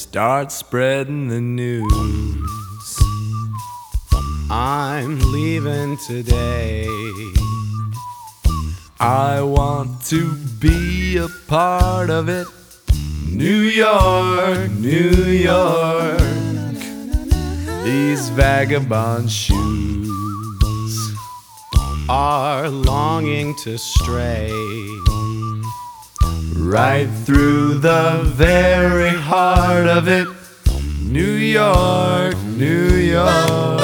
start spreading the news. I'm leaving today. I want to be a part of it. New York, New York, these vagabond shoes Are longing to stray right through the very heart of it. New York, New York.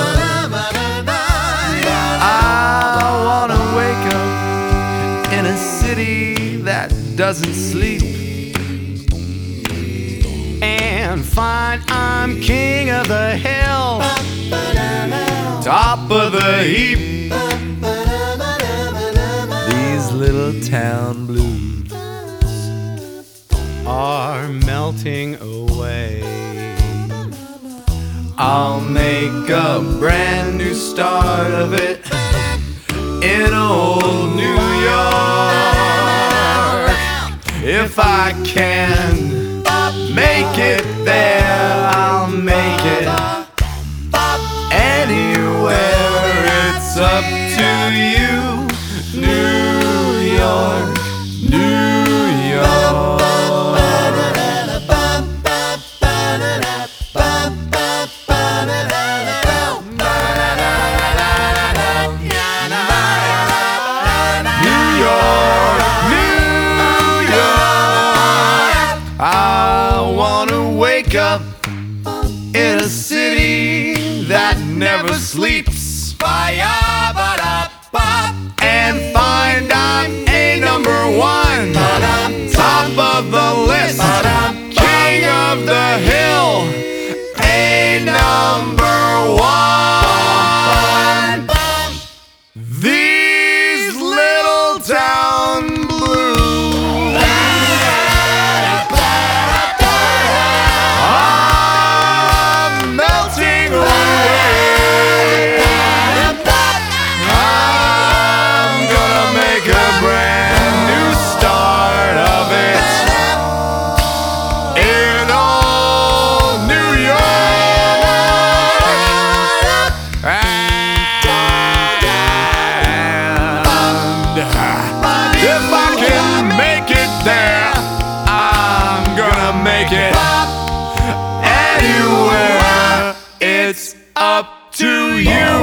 I wanna wake up in a city that doesn't sleep and find I'm king of the hill, top of the heap. These little town blues are melting away. I'll make a brand new start of it in old New York. If I can make it there, I'll make it anywhere. It's up to you, New York, New York. I wanna wake up in a city that never sleeps and find I'm a number one, top of the list, king of the hill, a number one. These little town blues are melting away. I'm gonna make a brand new start of it in old New York. And if I can make it there, I'm gonna make it anywhere. It's up to you.